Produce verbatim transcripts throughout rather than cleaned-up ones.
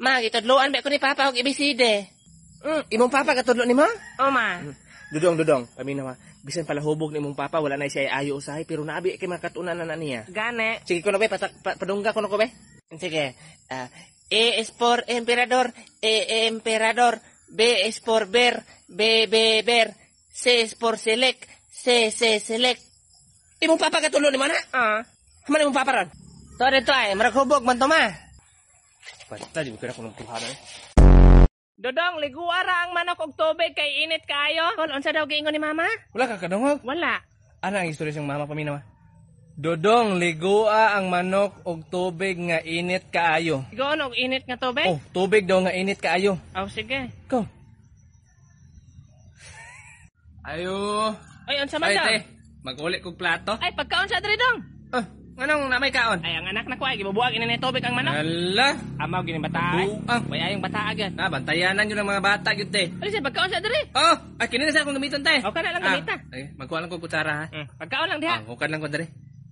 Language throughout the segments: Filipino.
Ma, gitudloan ba ko ni Papa og A B C D? Mm, imong papa katudlo nimo? O ma. Dudong, dudong. Paminawa. Bisan pala hubog ni imong papa, wala na siya ayo usahay, pero naabi kay makatunan na na niya. Gane. Sige ko na be, patak, pa, padungga ko na ko be. Sige. Ah, A is for emperador, E emperador, B is for bear, B B bear, C is for select, C C select. Imong papa katudlo nimo na? Ah. Haman imong papa ron? To dito ay, marag hubog man to ma. Basta di ko na ko ng tuhana eh. Dodong, liguara ang manok og tubig kay init kaayo. Kol, unsa daw giingon ni mama? Wala ka kadungog. Wala. Ano ang istorya siyang mama paminawa? Dodong, ligua ang manok og tubig nga init kaayo. Igoon og init nga tubig? Oh, tubig daw nga init kaayo. Oh, sige. Ko. Ayo. Ay, unsa man Ay, daw? te. Mag-uli kog plato. Ay, pagkaon sa diri dong. Ah, anong namay kaon? Ay, ang anak na ko ay gibubuag ini ni tubig ang manok. Hala. Amaw gini bata ay. Buang. Waya yung bata agad. Ah, bantayanan yun ang mga bata yun, te. Ano siya, pagkaon sa diri? Oh, ay, kinina sa akong gamiton, te. O, kana lang gamita. Ah, ay, magkuha lang kong kutsara, ha? Hmm. Pagkaon lang diha. Ah, hukad lang ko, dali.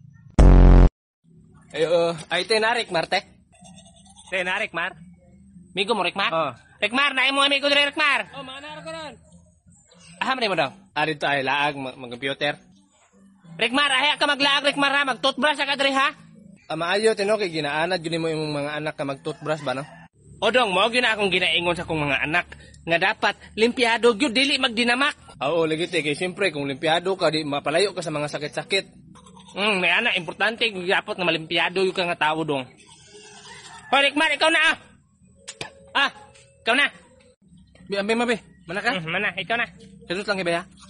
Ay, uh, ay, te, narik, Marte. Te, na, Rekmar. Migo mo, Rekmar? Oh. Rekmar, naay mo amigo diri, Rekmar. Oh, mga naro ko ron. Aham rin mo daw. Ah, dito ay, laag, mag-computer. Rekmar, ahay ka maglaag, Rekmar ha. Mag-toothbrush ka diri ha. Ah, maayo, tino, kay ginaanad yun mo yung mga anak ka mag-toothbrush ba, no? O dong, mo gyud na akong ginaingon sa akong mga anak nga dapat limpyado gyud dili magdinamak. Oo, lagi, te, kay siyempre, kung limpyado ka, di mapalayo ka sa mga sakit-sakit. Hmm, may anak, importante gyapot nga malimpyado yung ka nga tawo dong. Hoy, Rekmar, ikaw na ah. Ah, ikaw na. Bi, ambe, mabe, mana ka? Hmm, mana, ikaw na. Kadot lang, iba, ha?